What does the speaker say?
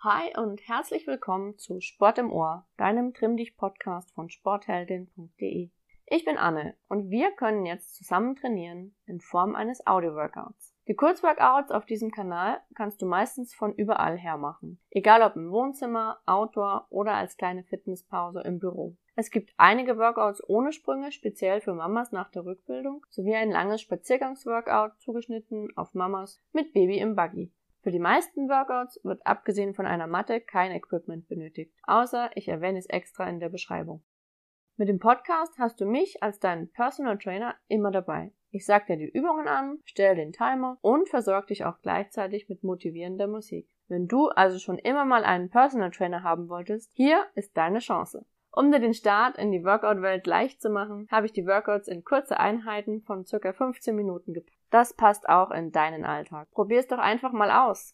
Hi und herzlich willkommen zu Sport im Ohr, deinem Trimm-Dich-Podcast von sportheldin.de. Ich bin Anne und wir können jetzt zusammen trainieren in Form eines Audio-Workouts. Die Kurzworkouts auf diesem Kanal kannst du meistens von überall her machen, egal ob im Wohnzimmer, Outdoor oder als kleine Fitnesspause im Büro. Es gibt einige Workouts ohne Sprünge, speziell für Mamas nach der Rückbildung, sowie ein langes Spaziergangs-Workout zugeschnitten auf Mamas mit Baby im Buggy. Für die meisten Workouts wird abgesehen von einer Matte kein Equipment benötigt, außer ich erwähne es extra in der Beschreibung. Mit dem Podcast hast du mich als deinen Personal Trainer immer dabei. Ich sag dir die Übungen an, stelle den Timer und versorge dich auch gleichzeitig mit motivierender Musik. Wenn du also schon immer mal einen Personal Trainer haben wolltest, hier ist deine Chance. Um dir den Start in die Workout-Welt leicht zu machen, habe ich die Workouts in kurze Einheiten von ca. 15 Minuten gepackt. Das passt auch in deinen Alltag. Probier's doch einfach mal aus.